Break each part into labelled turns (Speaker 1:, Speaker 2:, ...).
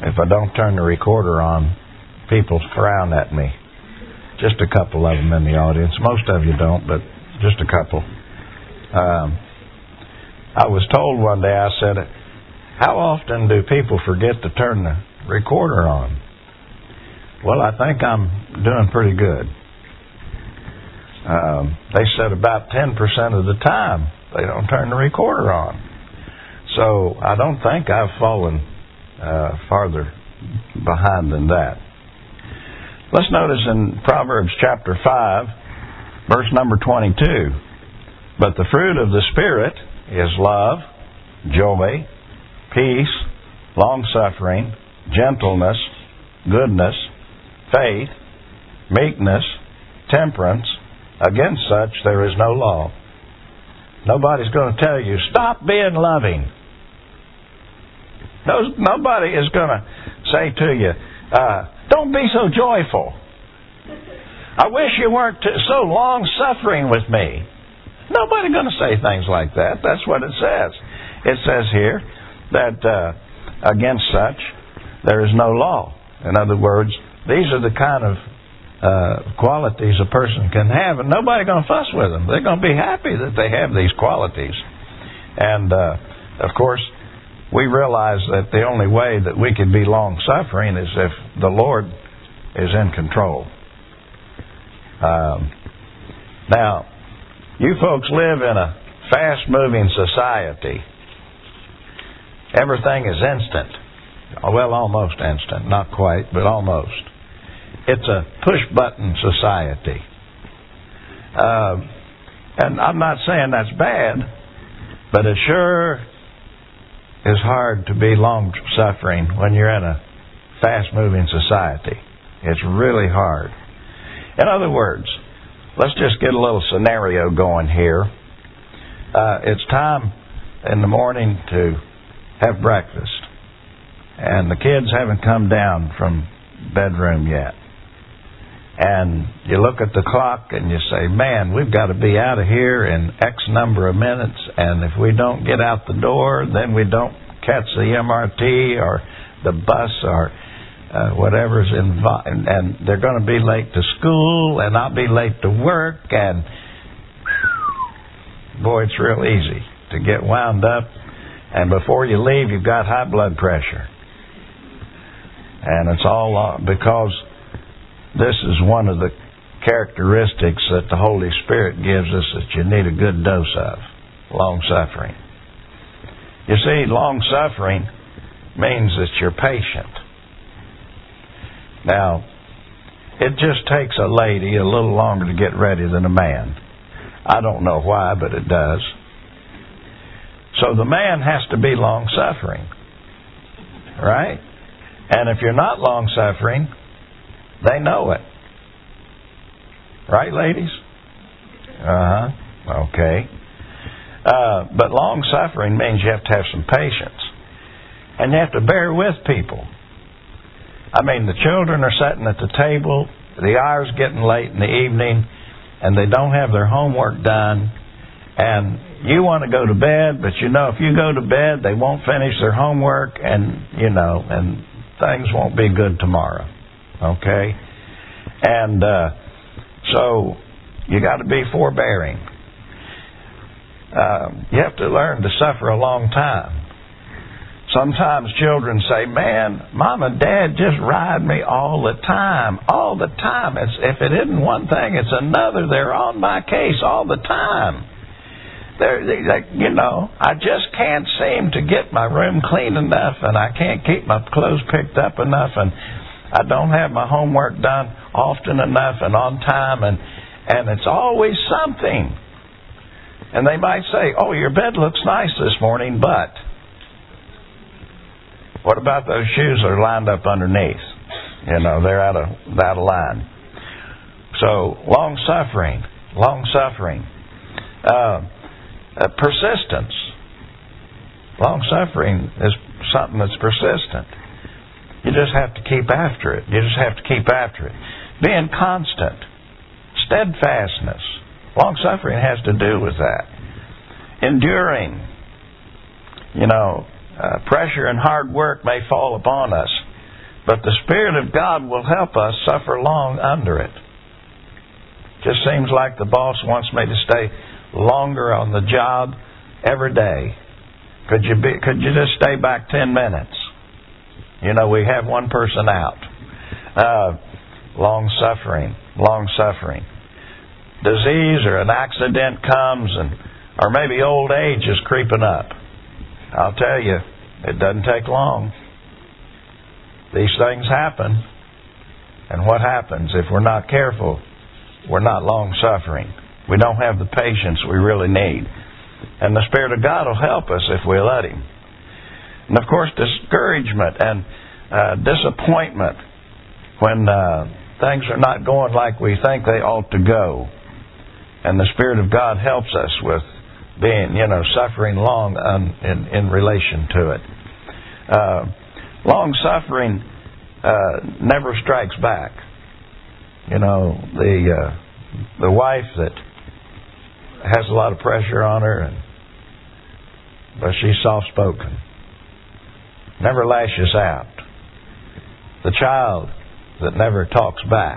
Speaker 1: if I don't turn the recorder on, people frown at me. Just a couple of them in the audience. Most of you don't, but just a couple. I was told one day, I said, how often do people forget to turn the recorder on? Well, I think I'm doing pretty good. They said about 10% of the time they don't turn the recorder on. So I don't think I've fallen farther behind than that. Let's notice in Proverbs chapter 5, verse number 22. But the fruit of the Spirit is love, joy, peace, long-suffering, gentleness, goodness, faith, meekness, temperance. Against such there is no law. Nobody's going to tell you, stop being loving. Nobody is going to say to you, don't be so joyful. I wish you weren't so long-suffering with me. Nobody's going to say things like that. That's what it says. It says here that against such there is no law. In other words, these are the kind of qualities a person can have, and nobody's going to fuss with them. They're going to be happy that they have these qualities. And, of course, we realize that the only way that we can be long-suffering is if the Lord is in control. Now, you folks live in a fast-moving society. Everything is instant. Well, almost instant. Not quite, but almost. It's a push-button society. And I'm not saying that's bad, but it sure is hard to be long-suffering when you're in a fast-moving society. It's really hard. In other words, let's just get a little scenario going here. It's time in the morning to have breakfast, and the kids haven't come down from bedroom yet. And you look at the clock and you say, man, we've got to be out of here in X number of minutes, and if we don't get out the door, then we don't catch the MRT or the bus or whatever's involved, and they're going to be late to school, and I'll be late to work, and boy, it's real easy to get wound up, and before you leave, you've got high blood pressure. And it's all because this is one of the characteristics that the Holy Spirit gives us that you need a good dose of, long-suffering. You see, long-suffering means that you're patient. Now, it just takes a lady a little longer to get ready than a man. I don't know why, but it does. So the man has to be long-suffering, right? And if you're not long-suffering, they know it. Right, ladies? Okay. But long-suffering means you have to have some patience. And you have to bear with people. I mean, the children are sitting at the table, the hour's getting late in the evening, and they don't have their homework done, and you want to go to bed, but you know if you go to bed, they won't finish their homework, and things won't be good tomorrow. Okay? And so you got to be forbearing. You have to learn to suffer a long time. Sometimes children say, man, Mom and Dad just ride me all the time. All the time. If it isn't one thing, it's another. They're on my case all the time. I just can't seem to get my room clean enough, and I can't keep my clothes picked up enough, and I don't have my homework done often enough and on time, and it's always something. And they might say, oh, your bed looks nice this morning, but what about those shoes that are lined up underneath? They're out of line. So, long-suffering. Persistence. Long-suffering is something that's persistent. You just have to keep after it. Being constant. Steadfastness. Long-suffering has to do with that. Enduring. Pressure and hard work may fall upon us, But the Spirit of God will help us suffer long under it. Just seems like the boss wants me to stay longer on the job every day. Could you just stay back 10 minutes? You know, we have one person out. Long suffering. Disease or an accident comes, or maybe old age is creeping up. I'll tell you, it doesn't take long. These things happen. And what happens if we're not careful? We're not long suffering. We don't have the patience we really need. And the Spirit of God will help us if we let Him. And of course, discouragement and disappointment when things are not going like we think they ought to go. And the Spirit of God helps us with being, suffering long in relation to it. Long suffering never strikes back. The wife that has a lot of pressure on her, but she's soft-spoken, never lashes out. The child that never talks back.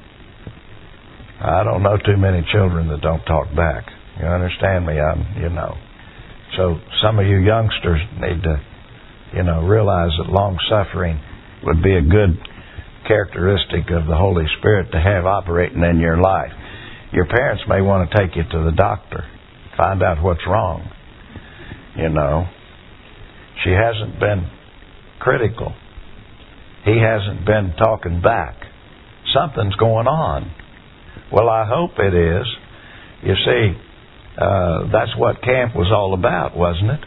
Speaker 1: I don't know too many children that don't talk back. You understand me? So some of you youngsters need to, realize that long suffering would be a good characteristic of the Holy Spirit to have operating in your life. Your parents may want to take you to the doctor, find out what's wrong. She hasn't been critical. He hasn't been talking back. Something's going on. Well, I hope it is. You see, that's what camp was all about, wasn't it?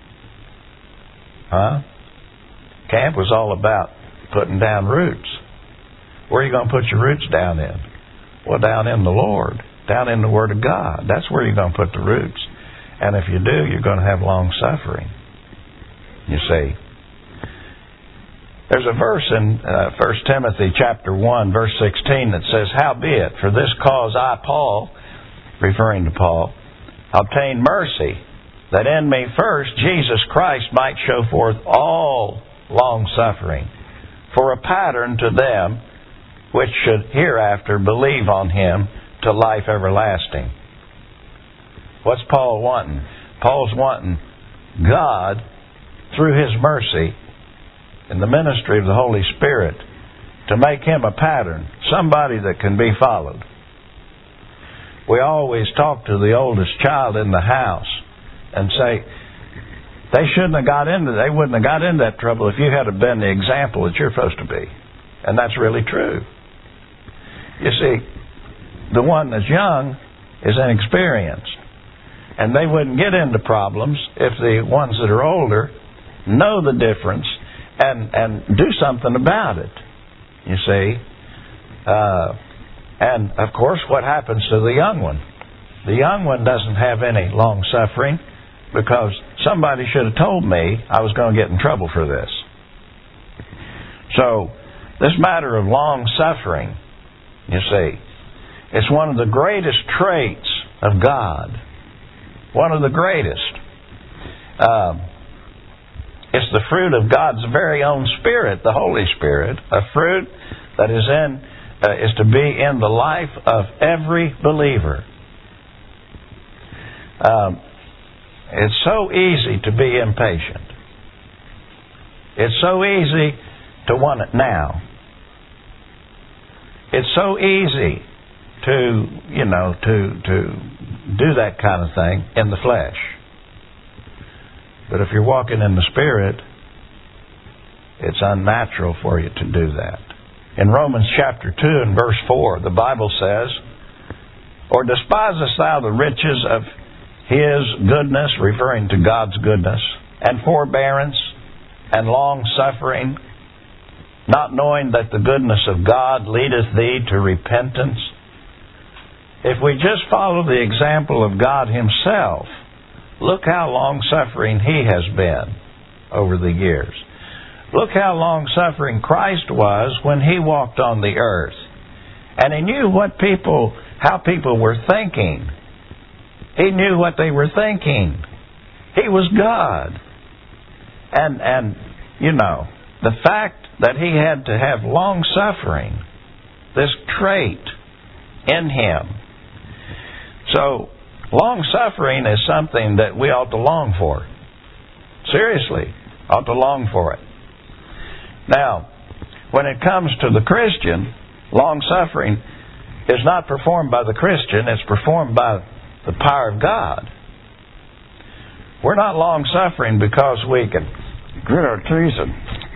Speaker 1: Huh? Camp was all about putting down roots. Where are you going to put your roots down in? Well, down in the Lord, down in the Word of God. That's where you're going to put the roots. And if you do, you're going to have long suffering. You see. There's a verse in 1 Timothy chapter 1, verse 16 that says, "Howbeit, for this cause I, Paul," referring to Paul, "obtained mercy, that in me first Jesus Christ might show forth all long suffering, for a pattern to them which should hereafter believe on Him to life everlasting." What's Paul wanting? Paul's wanting God, through His mercy, in the ministry of the Holy Spirit, to make him a pattern, somebody that can be followed. We always talk to the oldest child in the house and say, they wouldn't have got into that trouble if you had been the example that you're supposed to be. And that's really true. You see, the one that's young is inexperienced. And they wouldn't get into problems if the ones that are older know the difference and do something about it. You see. And of course, what happens to the young one? The young one doesn't have any long suffering because somebody should have told me I was going to get in trouble for this. So, this matter of long suffering, you see, it's one of the greatest traits of God. One of the greatest. It's the fruit of God's very own Spirit, the Holy Spirit, a fruit that is to be in the life of every believer. It's so easy to be impatient. It's so easy to want it now. It's so easy to do that kind of thing in the flesh. But if you're walking in the Spirit, it's unnatural for you to do that. In Romans chapter 2 and verse 4, the Bible says, "Or despisest thou the riches of His goodness," referring to God's goodness, "and forbearance, and long suffering, not knowing that the goodness of God leadeth thee to repentance?" If we just follow the example of God Himself, look how long-suffering He has been over the years. Look how long-suffering Christ was when He walked on the earth. And He knew how people were thinking. He knew what they were thinking. He was God. And the fact that he had to have long-suffering, this trait in him. So, long-suffering is something that we ought to long for. Seriously, ought to long for it. Now, when it comes to the Christian, long-suffering is not performed by the Christian, it's performed by the power of God. We're not long-suffering because we can grit our teeth and,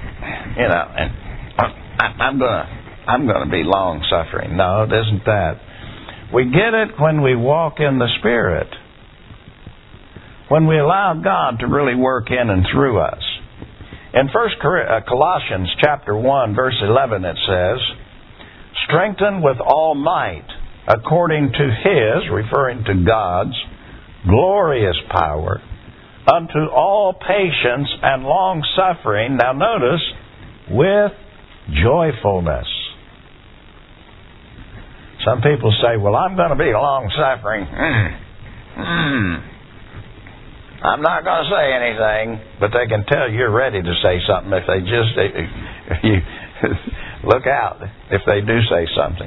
Speaker 1: I'm going to be long-suffering. No, it isn't that. We get it when we walk in the Spirit. When we allow God to really work in and through us. In Colossians chapter 1, verse 11, it says, strengthened with all might, according to His, referring to God's, glorious power, unto all patience and long-suffering, now notice, with joyfulness. Some people say, well, I'm going to be long-suffering. I'm not going to say anything, but they can tell you're ready to say something if they just... you look out if they do say something.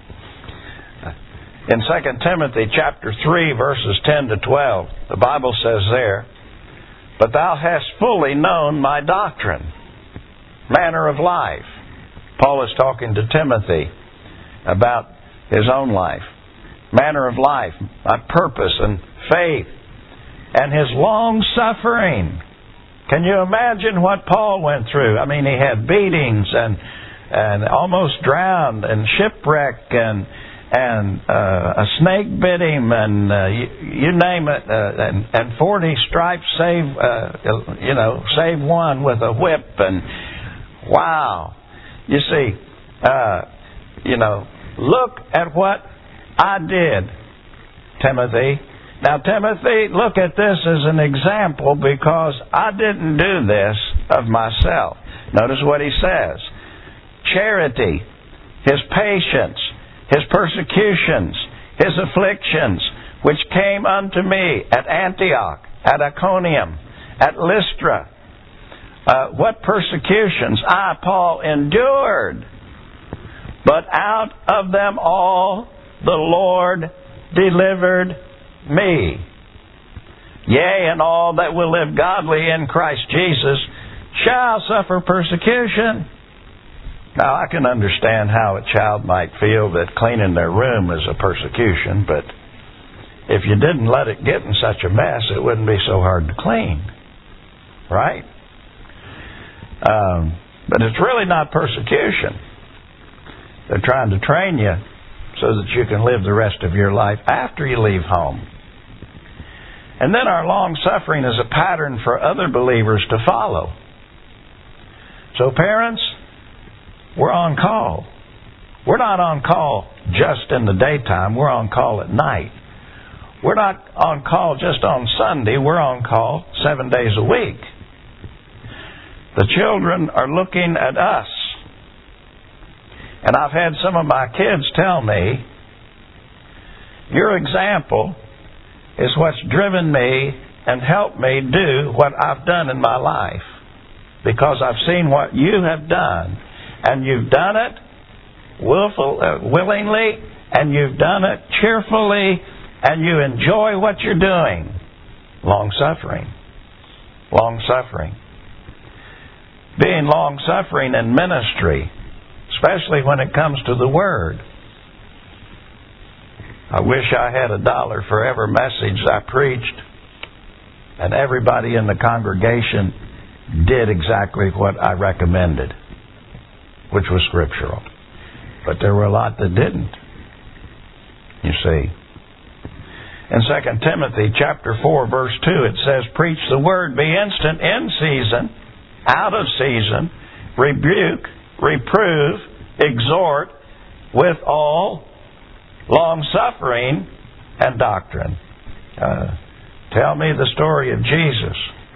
Speaker 1: In 2 Timothy chapter 3, verses 10 to 12, the Bible says there, but thou hast fully known my doctrine, manner of life. Paul is talking to Timothy about his own life. Manner of life, my purpose and faith, and his long-suffering. Can you imagine what Paul went through? I mean, he had beatings and almost drowned and shipwreck and a snake bit him and you name it, and 40 stripes save one with a whip, and wow. You see, look at what I did, Timothy. Now, Timothy, look at this as an example, because I didn't do this of myself. Notice what he says. Charity, his patience, his persecutions, his afflictions, which came unto me at Antioch, at Iconium, at Lystra. What persecutions I, Paul, endured. But out of them all the Lord delivered me. Yea, and all that will live godly in Christ Jesus shall suffer persecution. Now, I can understand how a child might feel that cleaning their room is a persecution, but if you didn't let it get in such a mess, it wouldn't be so hard to clean. Right? But it's really not persecution. They're trying to train you so that you can live the rest of your life after you leave home. And then our long-suffering is a pattern for other believers to follow. So parents, we're on call. We're not on call just in the daytime. We're on call at night. We're not on call just on Sunday. We're on call 7 days a week. The children are looking at us. And I've had some of my kids tell me, your example is what's driven me and helped me do what I've done in my life. Because I've seen what you have done. And you've done it willingly, and you've done it cheerfully, and you enjoy what you're doing. Long-suffering. Long-suffering. Being long-suffering in ministry, especially when it comes to the Word. I wish I had $1 for every message I preached, and everybody in the congregation did exactly what I recommended, which was scriptural. But there were a lot that didn't. You see. In 2 Timothy chapter 4, verse 2, it says, preach the word, be instant in season, out of season, rebuke, reprove, exhort with all long-suffering and doctrine. Tell me the story of Jesus.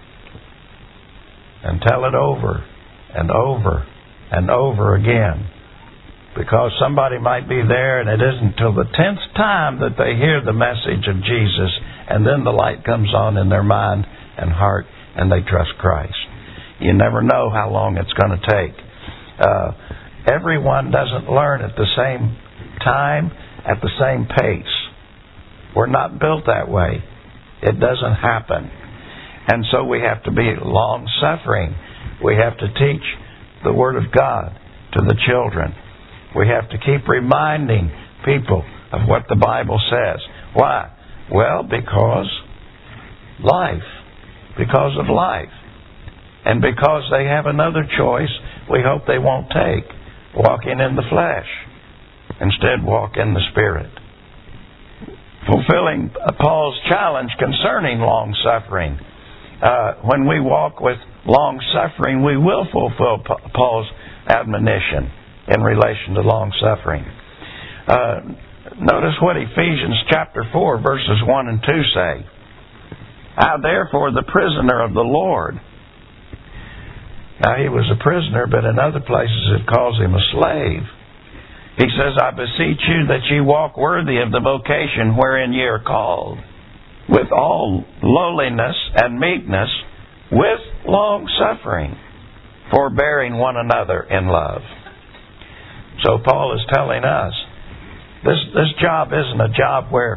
Speaker 1: And tell it over and over and over again. Because somebody might be there and it isn't till the 10th time that they hear the message of Jesus, and then the light comes on in their mind and heart and they trust Christ. You never know how long it's going to take. Everyone doesn't learn at the same time, at the same pace. We're not built that way. It doesn't happen. And so we have to be long-suffering. We have to teach the Word of God to the children. We have to keep reminding people of what the Bible says. Why? Well, because life. Because of life. And because they have another choice we hope they won't take, walking in the flesh. Instead, walk in the Spirit. Fulfilling Paul's challenge concerning long-suffering. When we walk with long-suffering, we will fulfill Paul's admonition in relation to long-suffering. Notice what Ephesians chapter 4, verses 1 and 2 say. Now, therefore, the prisoner of the Lord. Now, he was a prisoner, but in other places it calls him a slave. He says, I beseech you that ye walk worthy of the vocation wherein ye are called, with all lowliness and meekness, with long suffering, forbearing one another in love. So Paul is telling us, this job isn't a job where,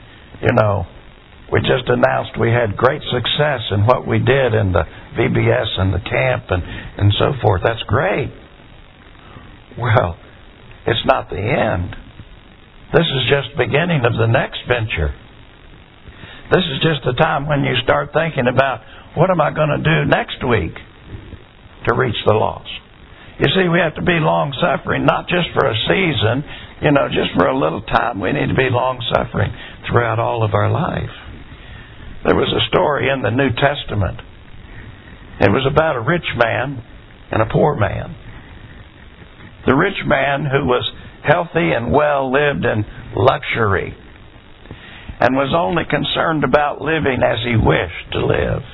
Speaker 1: we just announced we had great success in what we did in the VBS and the camp and so forth. That's great. Well, it's not the end. This is just the beginning of the next venture. This is just the time when you start thinking about, what am I going to do next week to reach the lost? You see, we have to be long-suffering, not just for a season, just for a little time. We need to be long-suffering throughout all of our life. There was a story in the New Testament. It was about a rich man and a poor man. The rich man, who was healthy and well, lived in luxury and was only concerned about living as he wished to live.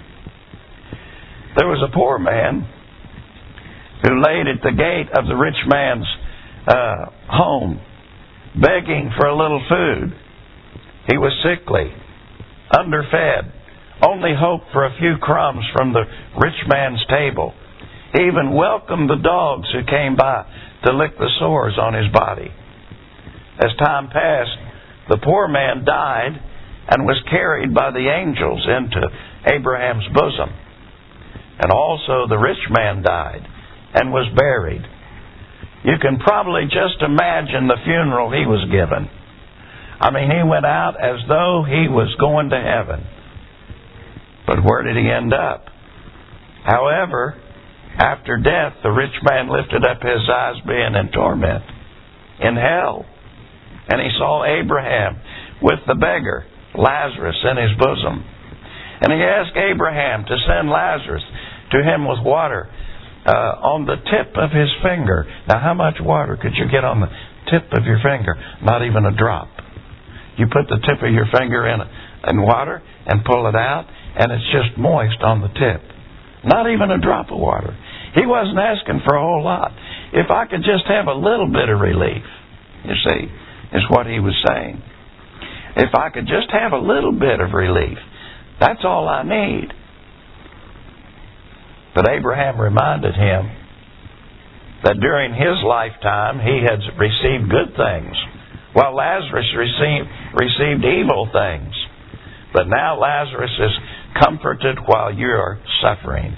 Speaker 1: There was a poor man who laid at the gate of the rich man's home, begging for a little food. He was sickly, underfed, only hoped for a few crumbs from the rich man's table. He even welcomed the dogs who came by to lick the sores on his body. As time passed, the poor man died and was carried by the angels into Abraham's bosom. And also the rich man died and was buried. You can probably just imagine the funeral he was given. He went out as though he was going to heaven. But where did he end up? However, after death, the rich man lifted up his eyes, being in torment, in hell. And he saw Abraham with the beggar, Lazarus, in his bosom. And he asked Abraham to send Lazarus to him with water on the tip of his finger. Now, how much water could you get on the tip of your finger? Not even a drop. You put the tip of your finger in water and pull it out, and it's just moist on the tip. Not even a drop of water. He wasn't asking for a whole lot. If I could just have a little bit of relief, you see, is what he was saying. If I could just have a little bit of relief, that's all I need. But Abraham reminded him that during his lifetime he had received good things, while Lazarus received evil things. But now Lazarus is comforted while you are suffering.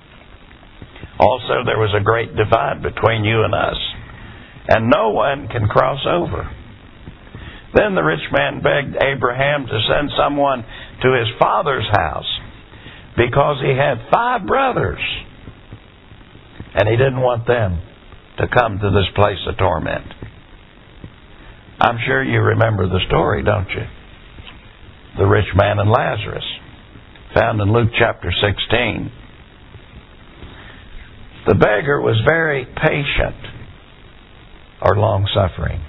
Speaker 1: Also, there was a great divide between you and us, and no one can cross over. Then the rich man begged Abraham to send someone to his father's house, because he had 5 brothers, and he didn't want them to come to this place of torment. I'm sure you remember the story, don't you? The rich man and Lazarus, found in Luke chapter 16. The beggar was very patient, or long-suffering.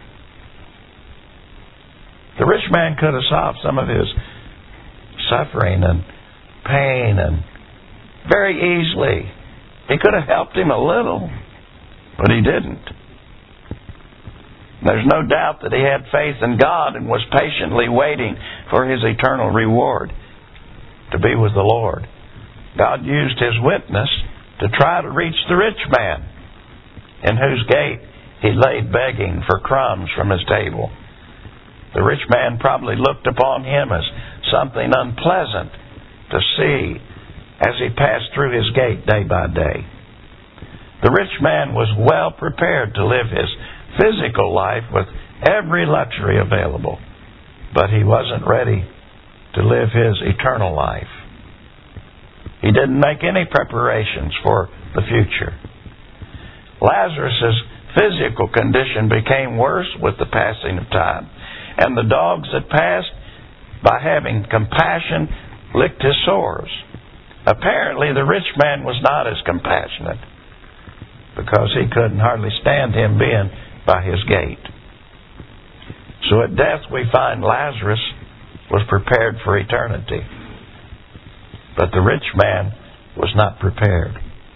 Speaker 1: The rich man could have solved some of his suffering and pain and very easily. He could have helped him a little, but he didn't. There's no doubt that he had faith in God and was patiently waiting for his eternal reward to be with the Lord. God used his witness to try to reach the rich man, in whose gate he laid begging for crumbs from his table. The rich man probably looked upon him as something unpleasant to see as he passed through his gate day by day. The rich man was well prepared to live his physical life with every luxury available, but he wasn't ready to live his eternal life. He didn't make any preparations for the future. Lazarus' physical condition became worse with the passing of time, and the dogs that passed, by having compassion, licked his sores. Apparently, the rich man was not as compassionate, because he couldn't hardly stand him being by his gate. So at death we find Lazarus was prepared for eternity, but the rich man was not prepared.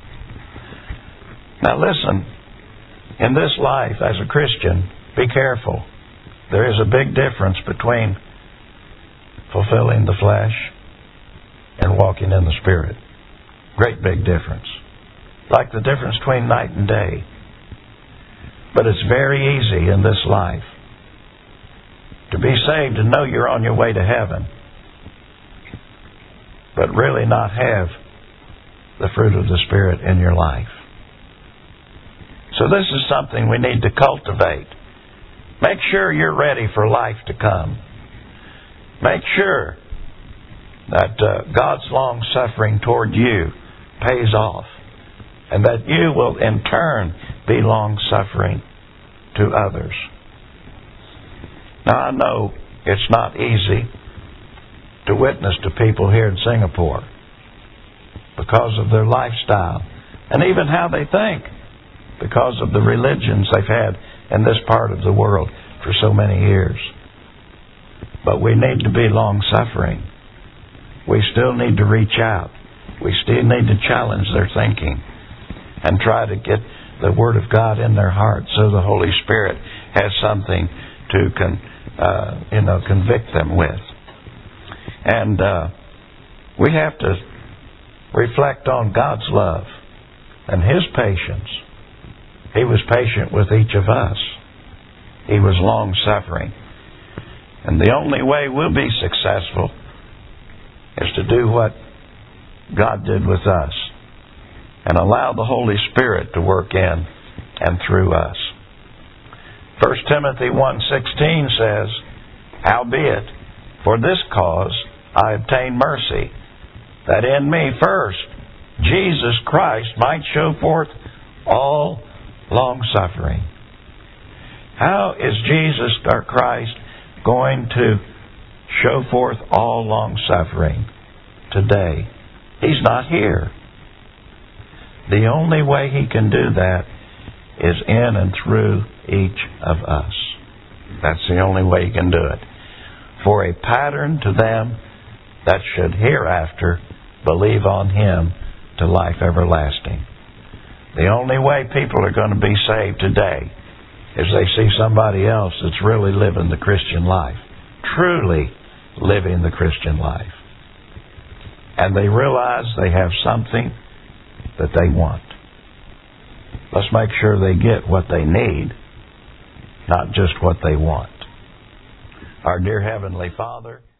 Speaker 1: Now listen, in this life as a Christian, be careful. There is a big difference between fulfilling the flesh and walking in the Spirit. Great big difference. Like the difference between night and day. But it's very easy in this life to be saved and know you're on your way to heaven, but really not have the fruit of the Spirit in your life. So this is something we need to cultivate. Make sure you're ready for life to come. Make sure that God's long suffering toward you pays off, and that you will in turn be long suffering to others. Now I know it's not easy to witness to people here in Singapore because of their lifestyle and even how they think, because of the religions they've had in this part of the world for so many years. But we need to be long suffering. We still need to reach out. We still need to challenge their thinking and try to get the Word of God in their heart so the Holy Spirit has something to convict them with. And we have to reflect on God's love and His patience. He was patient with each of us. He was long-suffering. And the only way we'll be successful is to do what God did with us and allow the Holy Spirit to work in and through us. 1 Timothy 1:16 says, "Howbeit, for this cause I obtained mercy, that in me first Jesus Christ might show forth all long-suffering." How is Jesus or Christ going to show forth all long-suffering today? He's not here. The only way He can do that is in and through each of us. That's the only way He can do it. For a pattern to them that should hereafter believe on Him to life everlasting. The only way people are going to be saved today is they see somebody else that's really living the Christian life, truly living the Christian life. And they realize they have something that they want. Let's make sure they get what they need, not just what they want. Our dear Heavenly Father,